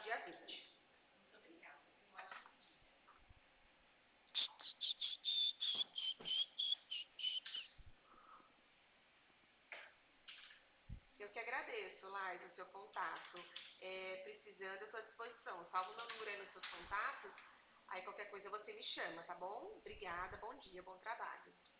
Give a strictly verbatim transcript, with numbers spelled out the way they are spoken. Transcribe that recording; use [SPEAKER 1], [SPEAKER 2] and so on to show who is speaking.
[SPEAKER 1] dia vinte.
[SPEAKER 2] Muito obrigada. Um ótimo dia.
[SPEAKER 1] Eu que agradeço, Laís, o seu contato. É, precisando, eu estou à disposição. Salva o meu número aí nos seus contatos. Aí qualquer coisa você me chama, tá bom? Obrigada, bom dia, bom trabalho.